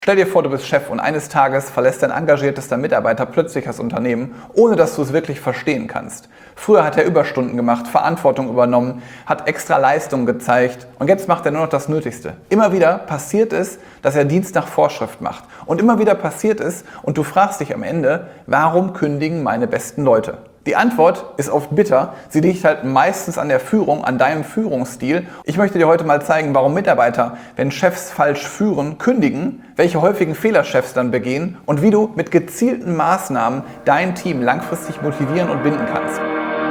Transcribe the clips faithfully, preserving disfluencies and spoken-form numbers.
Stell dir vor, du bist Chef und eines Tages verlässt dein engagiertester Mitarbeiter plötzlich das Unternehmen, ohne dass du es wirklich verstehen kannst. Früher hat er Überstunden gemacht, Verantwortung übernommen, hat extra Leistungen gezeigt und jetzt macht er nur noch das Nötigste. Immer wieder passiert es, dass er Dienst nach Vorschrift macht. Und immer wieder passiert es und du fragst dich am Ende, warum kündigen meine besten Leute? Die Antwort ist oft bitter, sie liegt halt meistens an der Führung, an deinem Führungsstil. Ich möchte dir heute mal zeigen, warum Mitarbeiter, wenn Chefs falsch führen, kündigen, welche häufigen Fehler Chefs dann begehen und wie du mit gezielten Maßnahmen dein Team langfristig motivieren und binden kannst.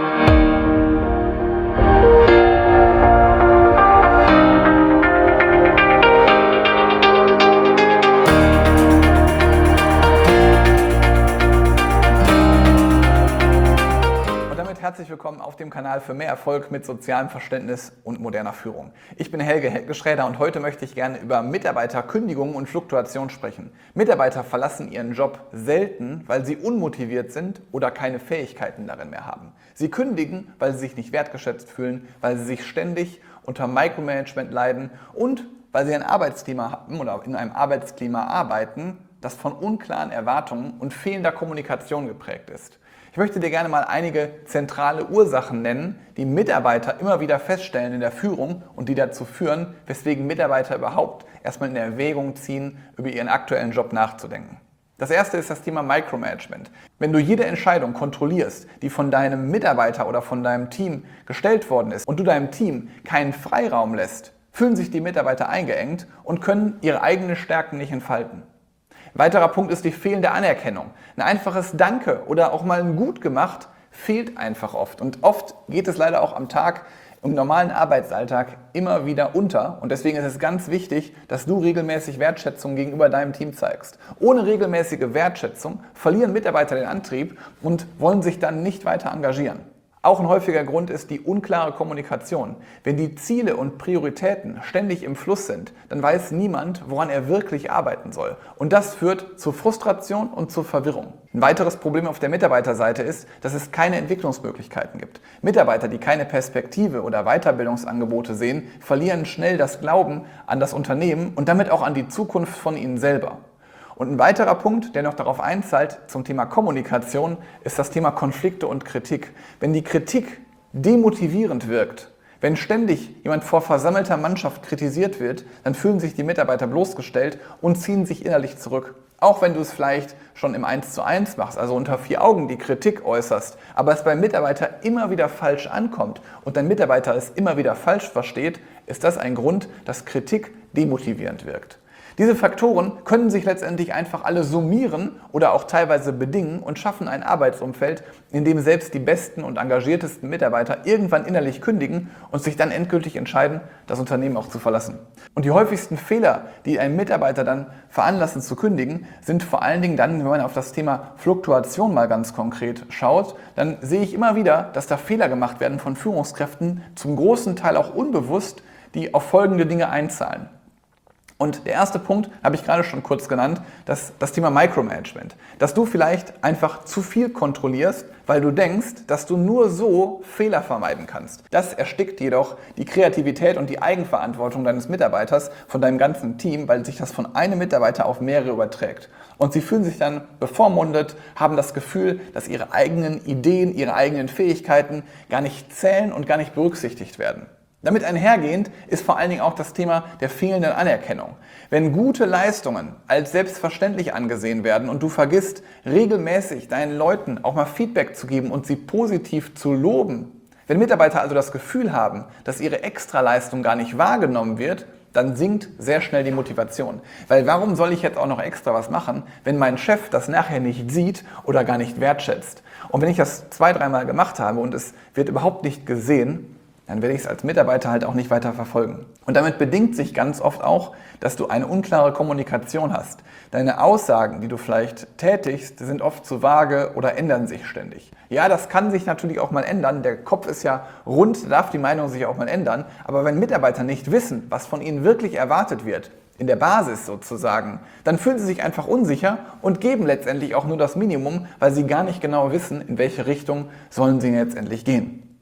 Herzlich willkommen auf dem Kanal für mehr Erfolg mit sozialem Verständnis und moderner Führung. Ich bin Helge Helge-Schräder und heute möchte ich gerne über Mitarbeiterkündigungen und Fluktuation sprechen. Mitarbeiter verlassen ihren Job selten, weil sie unmotiviert sind oder keine Fähigkeiten darin mehr haben. Sie kündigen, weil sie sich nicht wertgeschätzt fühlen, weil sie sich ständig unter Micromanagement leiden und weil sie ein Arbeitsklima haben oder in einem Arbeitsklima arbeiten, das von unklaren Erwartungen und fehlender Kommunikation geprägt ist. Ich möchte dir gerne mal einige zentrale Ursachen nennen, die Mitarbeiter immer wieder feststellen in der Führung und die dazu führen, weswegen Mitarbeiter überhaupt erstmal in Erwägung ziehen, über ihren aktuellen Job nachzudenken. Das erste ist das Thema Micromanagement. Wenn du jede Entscheidung kontrollierst, die von deinem Mitarbeiter oder von deinem Team gestellt worden ist und du deinem Team keinen Freiraum lässt, fühlen sich die Mitarbeiter eingeengt und können ihre eigenen Stärken nicht entfalten. Weiterer Punkt ist die fehlende Anerkennung. Ein einfaches Danke oder auch mal ein Gut gemacht fehlt einfach oft. Und oft geht es leider auch am Tag im normalen Arbeitsalltag immer wieder unter. Und deswegen ist es ganz wichtig, dass du regelmäßig Wertschätzung gegenüber deinem Team zeigst. Ohne regelmäßige Wertschätzung verlieren Mitarbeiter den Antrieb und wollen sich dann nicht weiter engagieren. Auch ein häufiger Grund ist die unklare Kommunikation. Wenn die Ziele und Prioritäten ständig im Fluss sind, dann weiß niemand, woran er wirklich arbeiten soll. Und das führt zu Frustration und zu Verwirrung. Ein weiteres Problem auf der Mitarbeiterseite ist, dass es keine Entwicklungsmöglichkeiten gibt. Mitarbeiter, die keine Perspektive oder Weiterbildungsangebote sehen, verlieren schnell das Glauben an das Unternehmen und damit auch an die Zukunft von ihnen selber. Und ein weiterer Punkt, der noch darauf einzahlt zum Thema Kommunikation, ist das Thema Konflikte und Kritik. Wenn die Kritik demotivierend wirkt, wenn ständig jemand vor versammelter Mannschaft kritisiert wird, dann fühlen sich die Mitarbeiter bloßgestellt und ziehen sich innerlich zurück. Auch wenn du es vielleicht schon im eins zu eins machst, also unter vier Augen die Kritik äußerst, aber es beim Mitarbeiter immer wieder falsch ankommt und dein Mitarbeiter es immer wieder falsch versteht, ist das ein Grund, dass Kritik demotivierend wirkt. Diese Faktoren können sich letztendlich einfach alle summieren oder auch teilweise bedingen und schaffen ein Arbeitsumfeld, in dem selbst die besten und engagiertesten Mitarbeiter irgendwann innerlich kündigen und sich dann endgültig entscheiden, das Unternehmen auch zu verlassen. Und die häufigsten Fehler, die einen Mitarbeiter dann veranlassen zu kündigen, sind vor allen Dingen dann, wenn man auf das Thema Fluktuation mal ganz konkret schaut, dann sehe ich immer wieder, dass da Fehler gemacht werden von Führungskräften, zum großen Teil auch unbewusst, die auf folgende Dinge einzahlen. Und der erste Punkt habe ich gerade schon kurz genannt, das, das Thema Micromanagement. Dass du vielleicht einfach zu viel kontrollierst, weil du denkst, dass du nur so Fehler vermeiden kannst. Das erstickt jedoch die Kreativität und die Eigenverantwortung deines Mitarbeiters, von deinem ganzen Team, weil sich das von einem Mitarbeiter auf mehrere überträgt. Und sie fühlen sich dann bevormundet, haben das Gefühl, dass ihre eigenen Ideen, ihre eigenen Fähigkeiten gar nicht zählen und gar nicht berücksichtigt werden. Damit einhergehend ist vor allen Dingen auch das Thema der fehlenden Anerkennung. Wenn gute Leistungen als selbstverständlich angesehen werden und du vergisst, regelmäßig deinen Leuten auch mal Feedback zu geben und sie positiv zu loben, wenn Mitarbeiter also das Gefühl haben, dass ihre Extraleistung gar nicht wahrgenommen wird, dann sinkt sehr schnell die Motivation. Weil warum soll ich jetzt auch noch extra was machen, wenn mein Chef das nachher nicht sieht oder gar nicht wertschätzt? Und wenn ich das zwei, dreimal gemacht habe und es wird überhaupt nicht gesehen, dann werde ich es als Mitarbeiter halt auch nicht weiter verfolgen. Und damit bedingt sich ganz oft auch, dass du eine unklare Kommunikation hast. Deine Aussagen, die du vielleicht tätigst, sind oft zu vage oder ändern sich ständig. Ja, das kann sich natürlich auch mal ändern. Der Kopf ist ja rund, da darf die Meinung sich auch mal ändern. Aber wenn Mitarbeiter nicht wissen, was von ihnen wirklich erwartet wird, in der Basis sozusagen, dann fühlen sie sich einfach unsicher und geben letztendlich auch nur das Minimum, weil sie gar nicht genau wissen, in welche Richtung sollen sie letztendlich gehen.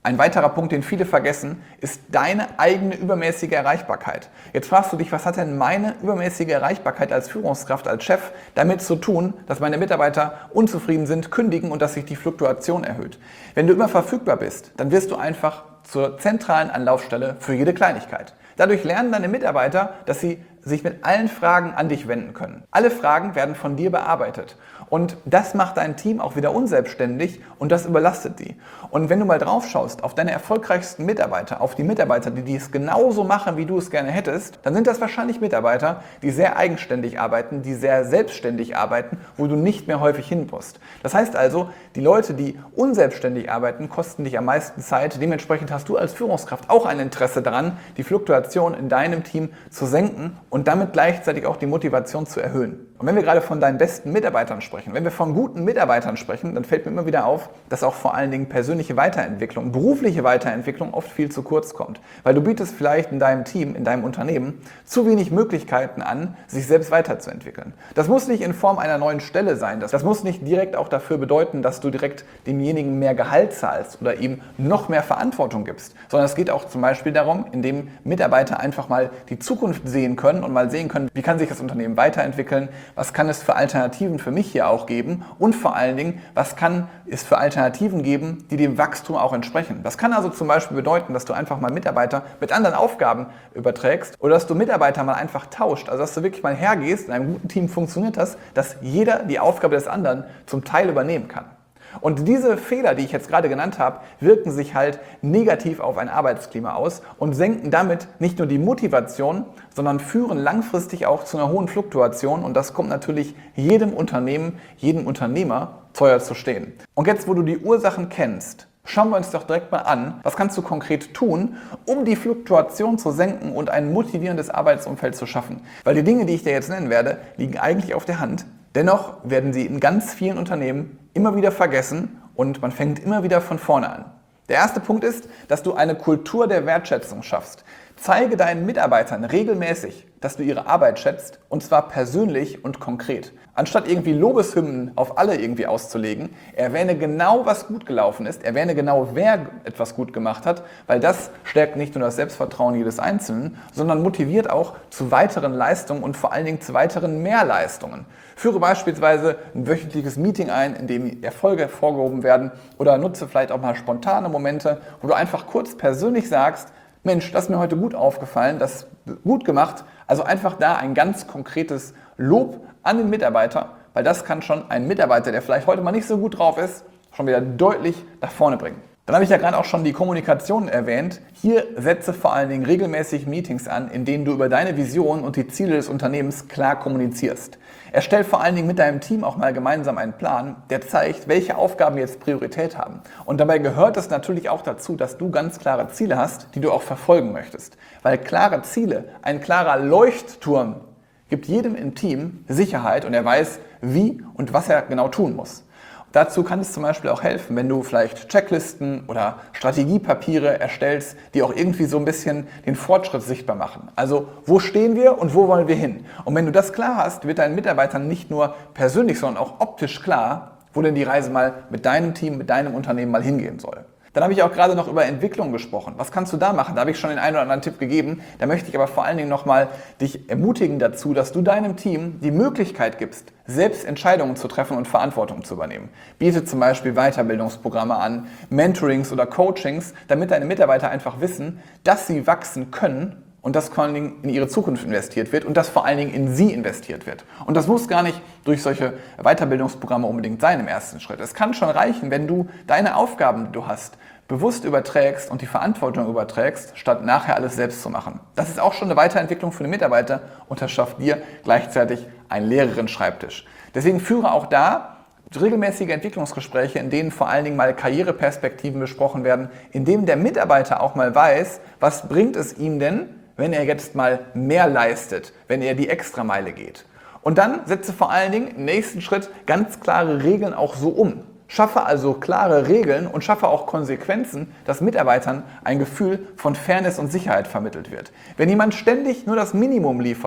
Ein weiterer Punkt, den viele vergessen, ist deine eigene übermäßige Erreichbarkeit. Jetzt fragst du dich, was hat denn meine übermäßige Erreichbarkeit als Führungskraft, als Chef damit zu tun, dass meine Mitarbeiter unzufrieden sind, kündigen und dass sich die Fluktuation erhöht? Wenn du immer verfügbar bist, dann wirst du einfach zur zentralen Anlaufstelle für jede Kleinigkeit. Dadurch lernen deine Mitarbeiter, dass sie sich mit allen Fragen an dich wenden können. Alle Fragen werden von dir bearbeitet. Und das macht dein Team auch wieder unselbstständig und das überlastet die. Und wenn du mal drauf schaust auf deine erfolgreichsten Mitarbeiter, auf die Mitarbeiter, die dies genauso machen, wie du es gerne hättest, dann sind das wahrscheinlich Mitarbeiter, die sehr eigenständig arbeiten, die sehr selbstständig arbeiten, wo du nicht mehr häufig hin musst. Das heißt also, die Leute, die unselbstständig arbeiten, kosten dich am meisten Zeit. Dementsprechend hast du als Führungskraft auch ein Interesse daran, die Fluktuation in deinem Team zu senken und damit gleichzeitig auch die Motivation zu erhöhen. Und wenn wir gerade von deinen besten Mitarbeitern sprechen, wenn wir von guten Mitarbeitern sprechen, dann fällt mir immer wieder auf, dass auch vor allen Dingen persönliche Weiterentwicklung, berufliche Weiterentwicklung oft viel zu kurz kommt. Weil du bietest vielleicht in deinem Team, in deinem Unternehmen zu wenig Möglichkeiten an, sich selbst weiterzuentwickeln. Das muss nicht in Form einer neuen Stelle sein. Das, das muss nicht direkt auch dafür bedeuten, dass du direkt demjenigen mehr Gehalt zahlst oder ihm noch mehr Verantwortung gibst. Sondern es geht auch zum Beispiel darum, indem Mitarbeiter einfach mal die Zukunft sehen können und mal sehen können, wie kann sich das Unternehmen weiterentwickeln, was kann es für Alternativen für mich hier auch geben und vor allen Dingen, was kann es für Alternativen geben, die dem Wachstum auch entsprechen. Das kann also zum Beispiel bedeuten, dass du einfach mal Mitarbeiter mit anderen Aufgaben überträgst oder dass du Mitarbeiter mal einfach tauscht. Also dass du wirklich mal hergehst, in einem guten Team funktioniert das, dass jeder die Aufgabe des anderen zum Teil übernehmen kann. Und diese Fehler, die ich jetzt gerade genannt habe, wirken sich halt negativ auf ein Arbeitsklima aus und senken damit nicht nur die Motivation, sondern führen langfristig auch zu einer hohen Fluktuation. Und das kommt natürlich jedem Unternehmen, jedem Unternehmer teuer zu stehen. Und jetzt, wo du die Ursachen kennst, schauen wir uns doch direkt mal an, was kannst du konkret tun, um die Fluktuation zu senken und ein motivierendes Arbeitsumfeld zu schaffen. Weil die Dinge, die ich dir jetzt nennen werde, liegen eigentlich auf der Hand. Dennoch werden sie in ganz vielen Unternehmen immer wieder vergessen und man fängt immer wieder von vorne an. Der erste Punkt ist, dass du eine Kultur der Wertschätzung schaffst. Zeige deinen Mitarbeitern regelmäßig, dass du ihre Arbeit schätzt und zwar persönlich und konkret. Anstatt irgendwie Lobeshymnen auf alle irgendwie auszulegen, erwähne genau, was gut gelaufen ist, erwähne genau, wer etwas gut gemacht hat, weil das stärkt nicht nur das Selbstvertrauen jedes Einzelnen, sondern motiviert auch zu weiteren Leistungen und vor allen Dingen zu weiteren Mehrleistungen. Führe beispielsweise ein wöchentliches Meeting ein, in dem Erfolge hervorgehoben werden oder nutze vielleicht auch mal spontane Momente, wo du einfach kurz persönlich sagst, Mensch, das ist mir heute gut aufgefallen, das ist gut gemacht. Also einfach da ein ganz konkretes Lob an den Mitarbeiter, weil das kann schon einen Mitarbeiter, der vielleicht heute mal nicht so gut drauf ist, schon wieder deutlich nach vorne bringen. Dann habe ich ja gerade auch schon die Kommunikation erwähnt. Hier setze vor allen Dingen regelmäßig Meetings an, in denen du über deine Vision und die Ziele des Unternehmens klar kommunizierst. Erstell vor allen Dingen mit deinem Team auch mal gemeinsam einen Plan, der zeigt, welche Aufgaben jetzt Priorität haben. Und dabei gehört es natürlich auch dazu, dass du ganz klare Ziele hast, die du auch verfolgen möchtest. Weil klare Ziele, ein klarer Leuchtturm, gibt jedem im Team Sicherheit und er weiß, wie und was er genau tun muss. Dazu kann es zum Beispiel auch helfen, wenn du vielleicht Checklisten oder Strategiepapiere erstellst, die auch irgendwie so ein bisschen den Fortschritt sichtbar machen. Also wo stehen wir und wo wollen wir hin? Und wenn du das klar hast, wird deinen Mitarbeitern nicht nur persönlich, sondern auch optisch klar, wo denn die Reise mal mit deinem Team, mit deinem Unternehmen mal hingehen soll. Dann habe ich auch gerade noch über Entwicklung gesprochen. Was kannst du da machen? Da habe ich schon den einen oder anderen Tipp gegeben. Da möchte ich aber vor allen Dingen nochmal dich ermutigen dazu, dass du deinem Team die Möglichkeit gibst, selbst Entscheidungen zu treffen und Verantwortung zu übernehmen. Biete zum Beispiel Weiterbildungsprogramme an, Mentorings oder Coachings, damit deine Mitarbeiter einfach wissen, dass sie wachsen können und dass vor allen Dingen in ihre Zukunft investiert wird und dass vor allen Dingen in sie investiert wird. Und das muss gar nicht durch solche Weiterbildungsprogramme unbedingt sein im ersten Schritt. Es kann schon reichen, wenn du deine Aufgaben, die du hast, bewusst überträgst und die Verantwortung überträgst, statt nachher alles selbst zu machen. Das ist auch schon eine Weiterentwicklung für den Mitarbeiter und das schafft dir gleichzeitig einen leereren Schreibtisch. Deswegen führe auch da regelmäßige Entwicklungsgespräche, in denen vor allen Dingen mal Karriereperspektiven besprochen werden, in denen der Mitarbeiter auch mal weiß, was bringt es ihm denn, wenn er jetzt mal mehr leistet, wenn er die Extrameile geht. Und dann setze vor allen Dingen im nächsten Schritt ganz klare Regeln auch so um. Schaffe also klare Regeln und schaffe auch Konsequenzen, dass Mitarbeitern ein Gefühl von Fairness und Sicherheit vermittelt wird. Wenn jemand ständig nur das Minimum liefert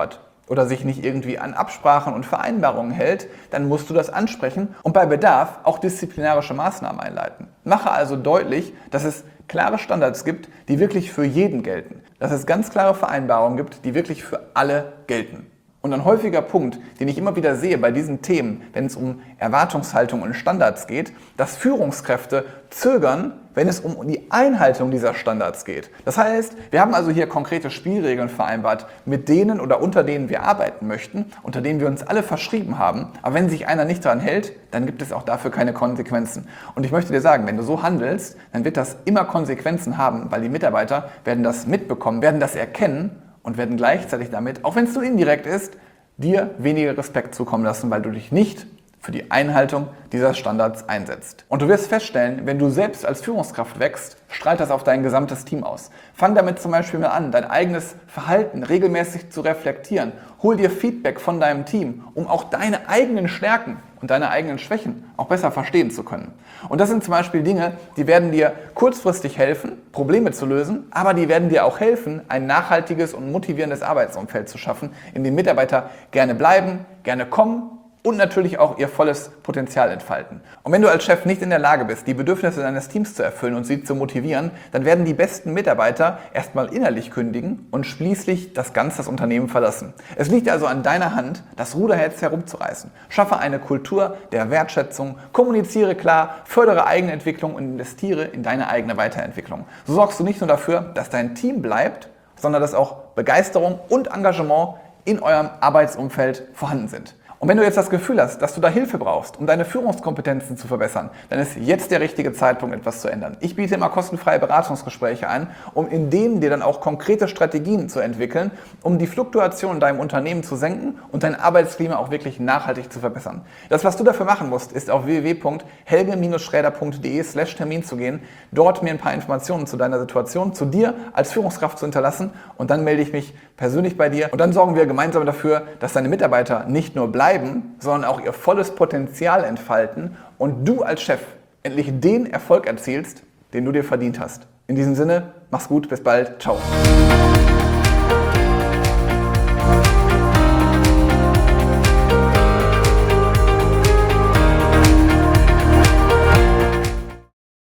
oder sich nicht irgendwie an Absprachen und Vereinbarungen hält, dann musst du das ansprechen und bei Bedarf auch disziplinarische Maßnahmen einleiten. Mache also deutlich, dass es klare Standards gibt, die wirklich für jeden gelten. Dass es ganz klare Vereinbarungen gibt, die wirklich für alle gelten. Und ein häufiger Punkt, den ich immer wieder sehe bei diesen Themen, wenn es um Erwartungshaltung und Standards geht, dass Führungskräfte zögern, wenn es um die Einhaltung dieser Standards geht. Das heißt, wir haben also hier konkrete Spielregeln vereinbart, mit denen oder unter denen wir arbeiten möchten, unter denen wir uns alle verschrieben haben. Aber wenn sich einer nicht daran hält, dann gibt es auch dafür keine Konsequenzen. Und ich möchte dir sagen, wenn du so handelst, dann wird das immer Konsequenzen haben, weil die Mitarbeiter werden das mitbekommen, werden das erkennen und werden gleichzeitig damit, auch wenn es so indirekt ist, dir weniger Respekt zukommen lassen, weil du dich nicht für die Einhaltung dieser Standards einsetzt. Und du wirst feststellen, wenn du selbst als Führungskraft wächst, strahlt das auf dein gesamtes Team aus. Fang damit zum Beispiel mal an, dein eigenes Verhalten regelmäßig zu reflektieren. Hol dir Feedback von deinem Team, um auch deine eigenen Stärken und deine eigenen Schwächen auch besser verstehen zu können. Und das sind zum Beispiel Dinge, die werden dir kurzfristig helfen, Probleme zu lösen, aber die werden dir auch helfen, ein nachhaltiges und motivierendes Arbeitsumfeld zu schaffen, in dem Mitarbeiter gerne bleiben, gerne kommen und natürlich auch ihr volles Potenzial entfalten. Und wenn du als Chef nicht in der Lage bist, die Bedürfnisse deines Teams zu erfüllen und sie zu motivieren, dann werden die besten Mitarbeiter erstmal innerlich kündigen und schließlich das ganze das Unternehmen verlassen. Es liegt also an deiner Hand, das Ruder jetzt herumzureißen. Schaffe eine Kultur der Wertschätzung, kommuniziere klar, fördere Eigenentwicklung und investiere in deine eigene Weiterentwicklung. So sorgst du nicht nur dafür, dass dein Team bleibt, sondern dass auch Begeisterung und Engagement in eurem Arbeitsumfeld vorhanden sind. Und wenn du jetzt das Gefühl hast, dass du da Hilfe brauchst, um deine Führungskompetenzen zu verbessern, dann ist jetzt der richtige Zeitpunkt, etwas zu ändern. Ich biete immer kostenfreie Beratungsgespräche an, um in denen dir dann auch konkrete Strategien zu entwickeln, um die Fluktuation in deinem Unternehmen zu senken und dein Arbeitsklima auch wirklich nachhaltig zu verbessern. Das, was du dafür machen musst, ist auf w w w punkt helge schräder punkt de slash Termin zu gehen, dort mir ein paar Informationen zu deiner Situation, zu dir als Führungskraft zu hinterlassen und dann melde ich mich persönlich bei dir und dann sorgen wir gemeinsam dafür, dass deine Mitarbeiter nicht nur bleiben, sondern auch ihr volles Potenzial entfalten und du als Chef endlich den Erfolg erzielst, den du dir verdient hast. In diesem Sinne, mach's gut, bis bald, ciao.